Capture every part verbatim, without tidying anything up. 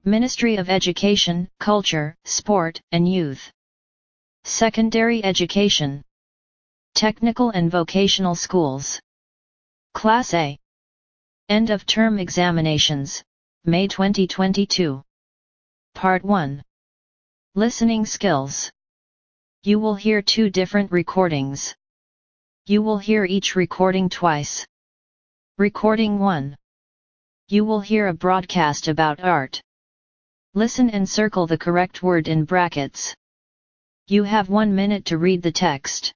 Ministry of Education, Culture, Sport, and Youth. Secondary Education. Technical and Vocational Schools. Class A. End of Term Examinations, May twenty twenty-two. Part one. Listening Skills. You will hear two different recordings. You will hear each recording twice. Recording one. You will hear a broadcast about art. Listen and circle the correct word in brackets. You have one minute to read the text.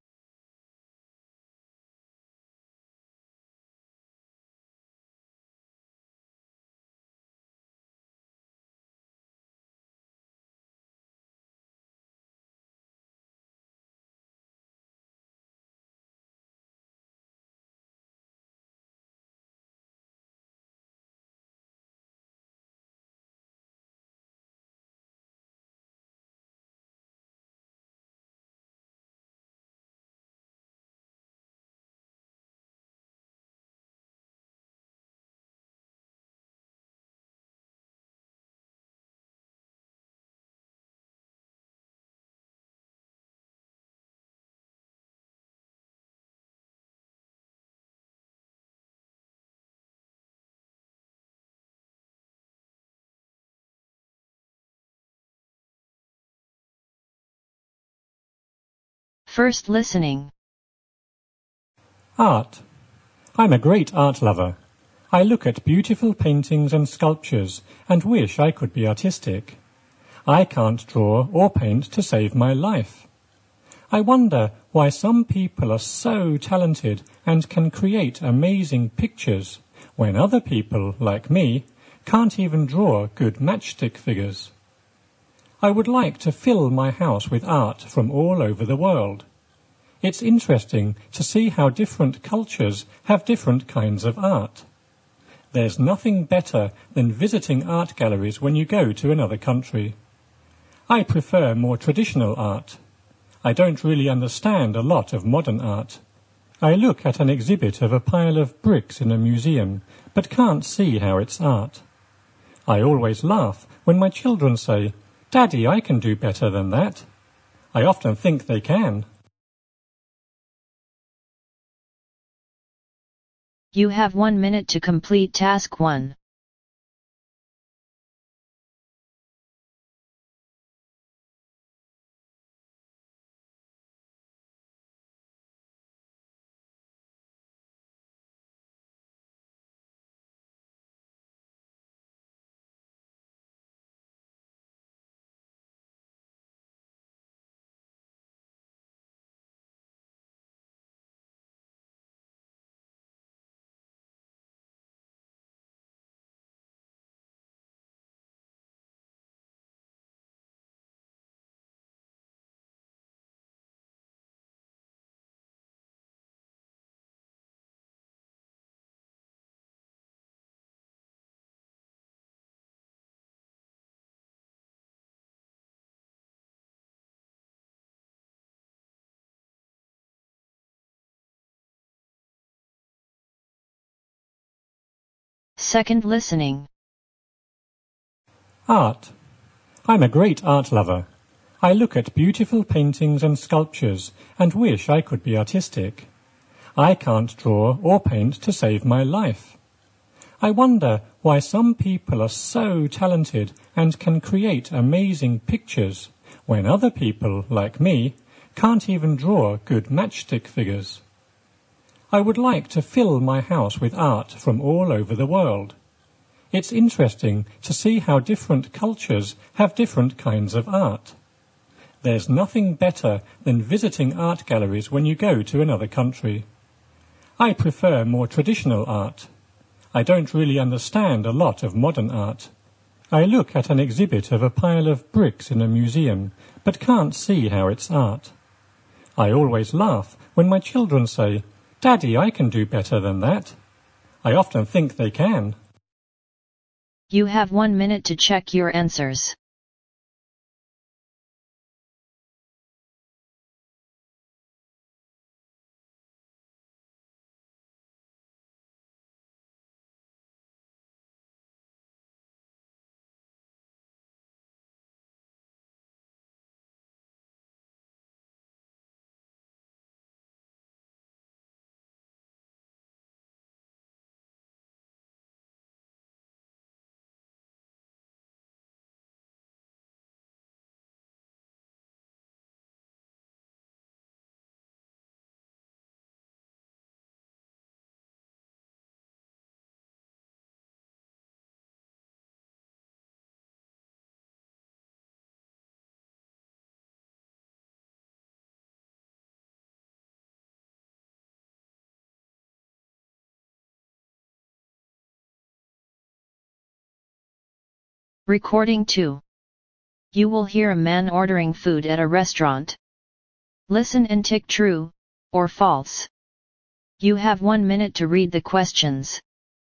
First listening. Art. I'm a great art lover. I look at beautiful paintings and sculptures and wish I could be artistic. I can't draw or paint to save my life. I wonder why some people are so talented and can create amazing pictures when other people, like me, can't even draw good matchstick figures. I would like to fill my house with art from all over the world. It's interesting to see how different cultures have different kinds of art. There's nothing better than visiting art galleries when you go to another country. I prefer more traditional art. I don't really understand a lot of modern art. I look at an exhibit of a pile of bricks in a museum, but can't see how it's art. I always laugh when my children say, "Daddy, I can do better than that." I often think they can. You have one minute to complete task one. Second listening. Art. I'm a great art lover. I look at beautiful paintings and sculptures and wish I could be artistic. I can't draw or paint to save my life. I wonder why some people are so talented and can create amazing pictures when other people, like me, can't even draw good matchstick figures. I would like to fill my house with art from all over the world. It's interesting to see how different cultures have different kinds of art. There's nothing better than visiting art galleries when you go to another country. I prefer more traditional art. I don't really understand a lot of modern art. I look at an exhibit of a pile of bricks in a museum, but can't see how it's art. I always laugh when my children say, "Daddy, I can do better than that." I often think they can. You have one minute to check your answers. Recording two. You will hear a man ordering food at a restaurant. Listen and tick true or false. You have one minute to read the questions.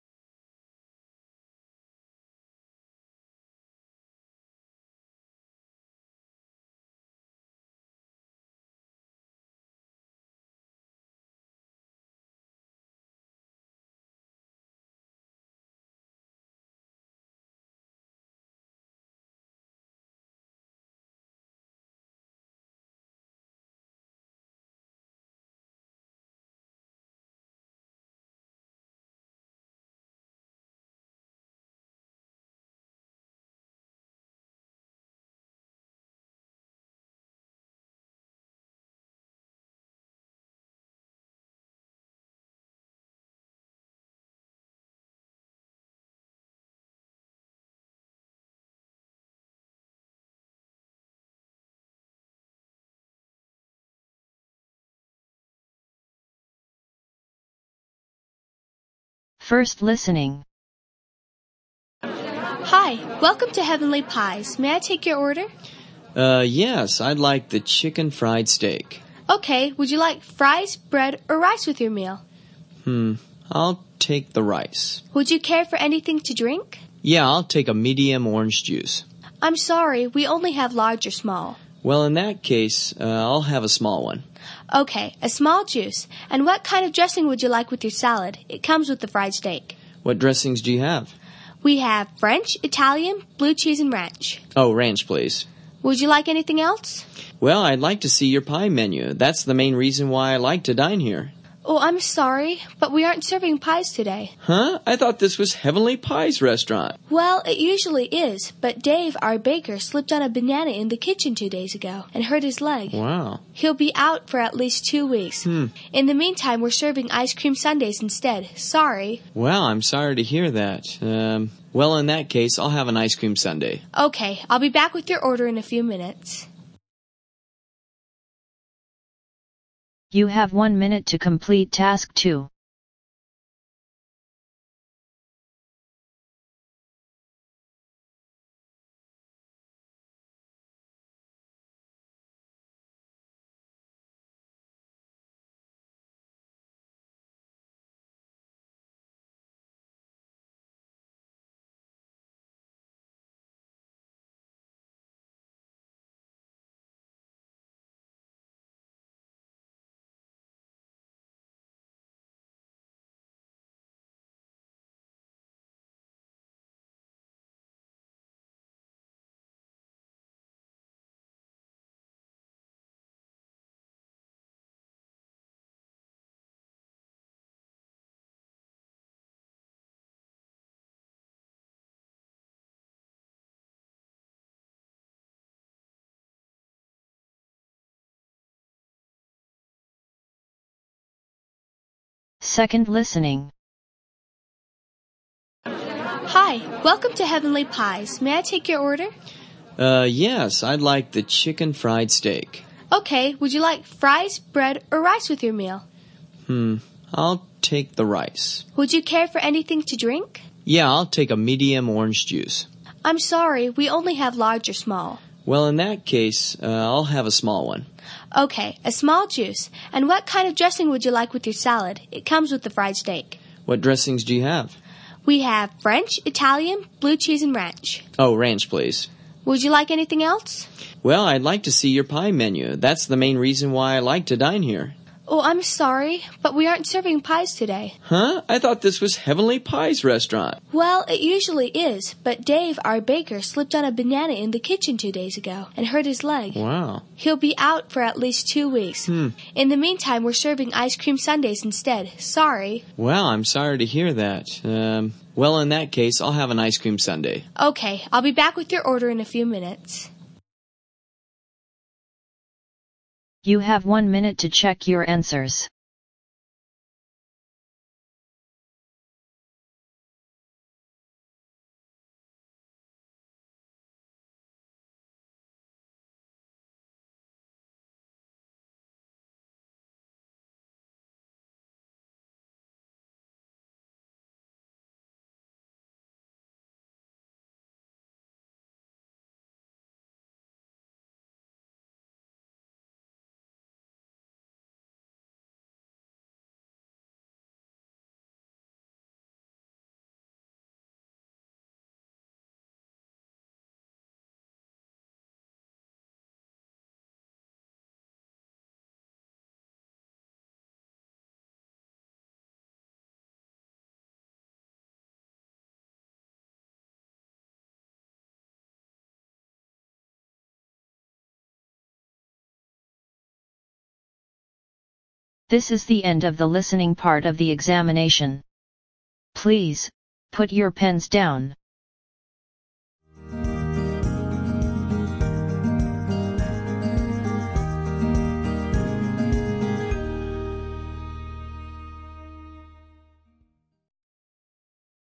First listening. Hi, welcome to Heavenly Pies. May I take your order? Uh, yes, I'd like the chicken fried steak. Okay, would you like fries, bread, or rice with your meal? Hmm, I'll take the rice. Would you care for anything to drink? Yeah, I'll take a medium orange juice. I'm sorry, we only have large or small. Well, in that case, uh, I'll have a small one. Okay, a small juice. And what kind of dressing would you like with your salad? It comes with the fried steak. What dressings do you have? We have French, Italian, blue cheese, and ranch. Oh, ranch, please. Would you like anything else? Well, I'd like to see your pie menu. That's the main reason why I like to dine here. Oh, I'm sorry, but we aren't serving pies today. Huh? I thought this was Heavenly Pies restaurant. Well, it usually is, but Dave, our baker, slipped on a banana in the kitchen two days ago and hurt his leg. Wow. He'll be out for at least two weeks. Hmm. In the meantime, we're serving ice cream sundaes instead. Sorry. Well, I'm sorry to hear that. Um, well, in that case, I'll have an ice cream sundae. Okay, I'll be back with your order in a few minutes. You have one minute to complete task two. Second listening. Hi, welcome to Heavenly Pies. May I take your order? Uh, yes, I'd like the chicken fried steak. Okay, would you like fries, bread, or rice with your meal? Hmm, I'll take the rice. Would you care for anything to drink? Yeah, I'll take a medium orange juice. I'm sorry, we only have large or small. Well, in that case, uh, I'll have a small one. Okay, a small juice. And what kind of dressing would you like with your salad? It comes with the fried steak. What dressings do you have? We have French, Italian, blue cheese, and ranch. Oh, ranch, please. Would you like anything else? Well, I'd like to see your pie menu. That's the main reason why I like to dine here. Oh, I'm sorry, but we aren't serving pies today. Huh? I thought this was Heavenly Pies restaurant. Well, it usually is, but Dave, our baker, slipped on a banana in the kitchen two days ago and hurt his leg. Wow. He'll be out for at least two weeks. Hmm. In the meantime, we're serving ice cream sundaes instead. Sorry. Well, I'm sorry to hear that. Um, well, in that case, I'll have an ice cream sundae. Okay, I'll be back with your order in a few minutes. You have one minute to check your answers. This is the end of the listening part of the examination. Please, put your pens down.